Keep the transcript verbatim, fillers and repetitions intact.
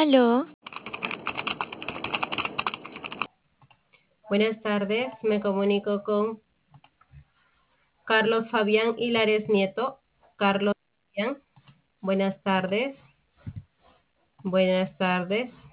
Aló, Buenas tardes, me comunico con Carlos Fabián Hilares Nieto. Carlos Fabián, buenas tardes, buenas tardes.